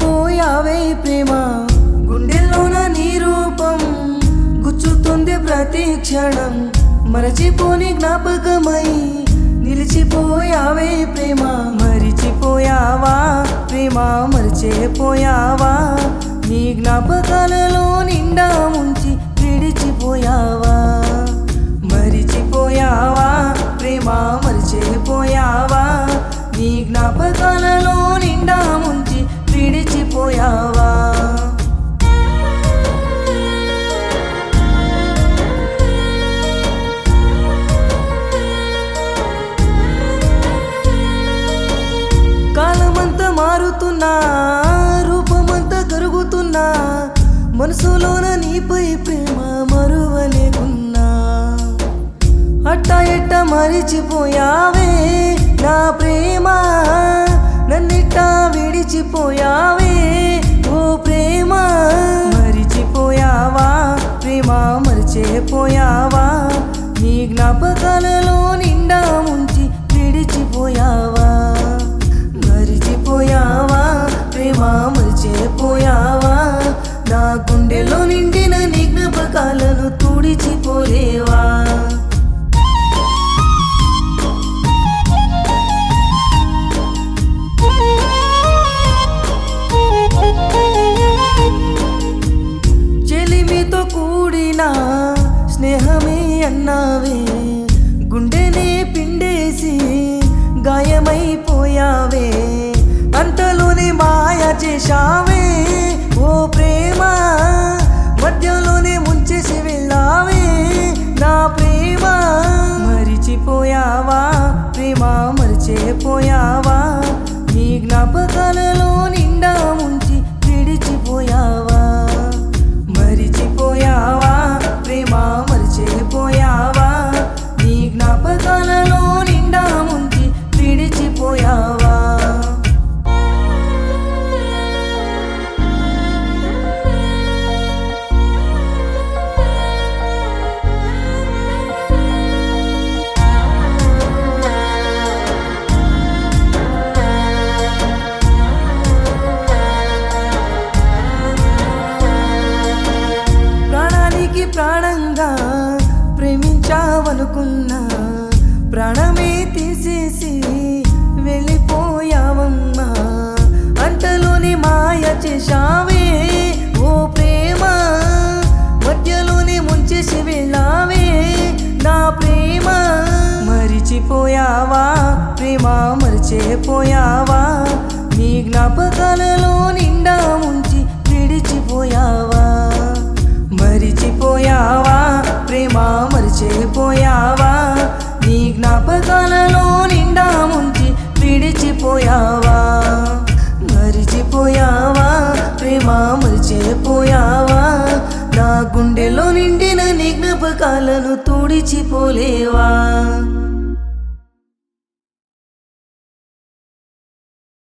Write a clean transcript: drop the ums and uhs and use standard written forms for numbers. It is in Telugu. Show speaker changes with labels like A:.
A: మరిచిపోయావే ప్రేమ గుండెల్లోన నీ రూపం గుచ్చుతుంది ప్రతి క్షణం మరచిపోని జ్ఞాపకమై నిలిచిపోయావే ప్రేమ మరిచిపోయావా ప్రేమ మరిచిపోయావా నీ జ్ఞాపకాలలో నిండా ముంచి విడిచిపోయావా మరిచిపోయావా ప్రేమ మరిచిపోయావా నీ జ్ఞాపకాలలో నిండా ముంచి విడిచిపోయావా కాలమంతా మారుతున్నా రూపమంతా కరుగుతున్నా మనసులోన నీపై ప్రేమ మరువలేకున్నా అట్టా ఎట్ట మరిచిపోయావే నా ప్రేమ నన్నిట్టా విడిచిపోయావే ఓ ప్రేమ మరిచిపోయావా ప్రేమ మరిచిపోయావా నీ జ్ఞాపకాలలో నిండా ముంచి విడిచిపోయావా మరిచిపోయావా ప్రేమ మరిచిపోయావా నా గుండెలో నిండిన నీ జ్ఞాపకాలను తుడిచిపోలేవా చెలిమితో కూడిన స్నేహమే అన్నావే గుండెనే పిండేసి గాయమైపోయావే అంతలోనే మాయ చేశావే ఓ ప్రేమ మధ్యలోనే ముంచేసి వెళ్ళావే నా ప్రేమ మరిచిపోయావా ప్రేమ మరిచిపోయావా నీ జ్ఞాపకాలలో నిండా ముంచి విడిచిపోయావా మరిచిపోయావా ప్రేమ మరిచిపోయావా నీ జ్ఞాపకాలలో నిండా ముంచి విడిచిపోయావా ప్రాణానికి ప్రాణంగా ప్రేమించావనుకున్నా ప్రాణమే తీసేసి వెళ్ళిపోయావమ్మా అంతలోనే మాయ చేశావే ఓ ప్రేమ మధ్యలోనే ముంచేసి వెళ్ళావే నా ప్రేమ మరిచిపోయావా ప్రేమ మరిచిపోయావా నీ జ్ఞాపకాలలో నిండా ముంచి విడిచిపోయావా మరిచిపోయావా ప్రేమ మరిచిపోయావా నీ జ్ఞాపకాలలో నిండా ముంచి విడిచిపోయావా మరిచిపోయావా ప్రేమ మరిచిపోయావా నా గుండెలో నిండిన నీ జ్ఞాపకాలను తుడిచిపోలేవా